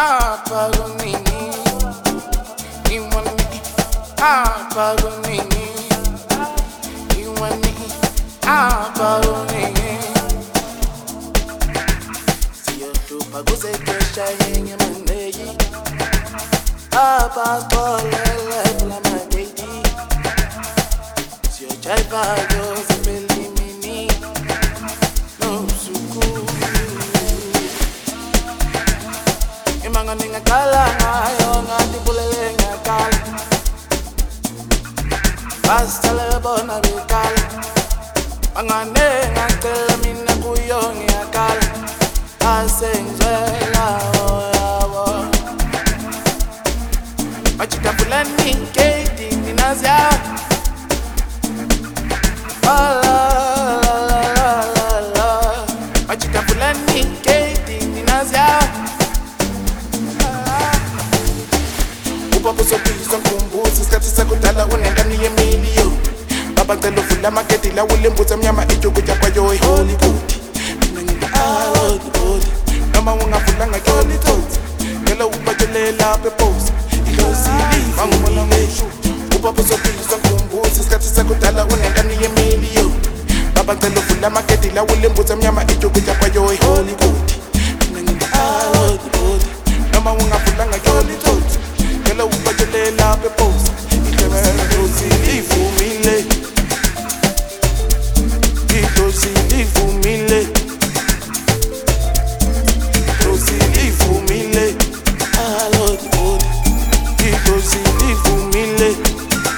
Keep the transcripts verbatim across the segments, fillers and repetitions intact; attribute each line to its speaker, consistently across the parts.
Speaker 1: Apagunini, Iwani, Apagunini, Iwani, Apagunini. See you to Pagose Kesha Hang Monday. Apa Kola my baby. See you Jaiva Jose Belimini. No Suku. Imanga ninga kala ngayo ngati bulele ngakala basta le bona bikala angane ngatela mina kuyo ngiyakala asengzela oyabo machita fulani keti ninazia ala la la la machita fulani keti ninazia Papa so please don't kumbuzi skati sakudala unendani yemilio Baba ngelo vula maketi la ulimbuza mnyama ijokuja kwa yoi Hollywood Nangina Hollywood Nama unga vula nga yoli tozi Ngelo upajelela pepos Ilo sili Mangu mwana meshu Papa so please don't kumbuzi skati sakudala unendani yemilio Baba ngelo vula maketi la ulimbuza mnyama ijokuja kwa yoi Hollywood Nangina Hollywood Nama unga vula nga yoli tozi Hello, but you lay love the post. It's a very silly for me, lay. It's so silly for me, lay. So silly for me, lay. I love the body. It's so silly for me, lay.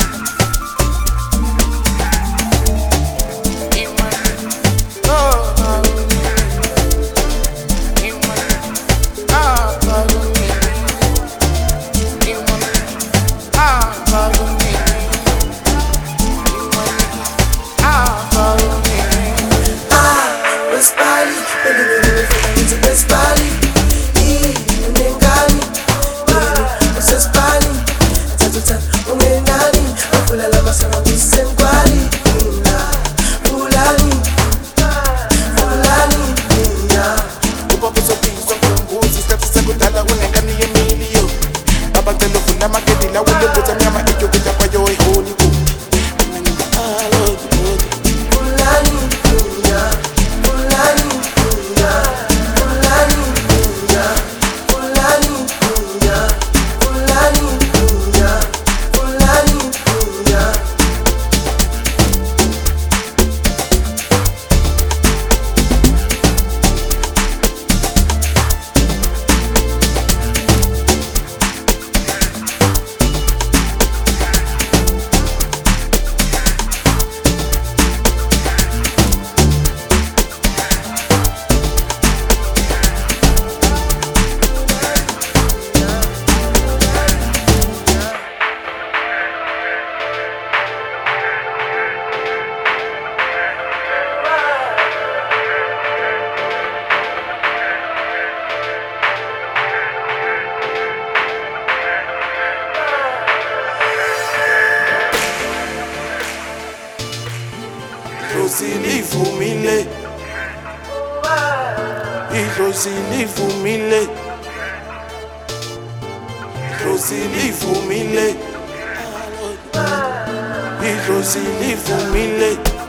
Speaker 1: Silly for me, lay. It's so silly for me, lay. So silly for me, lay. It's so silly for me, lay.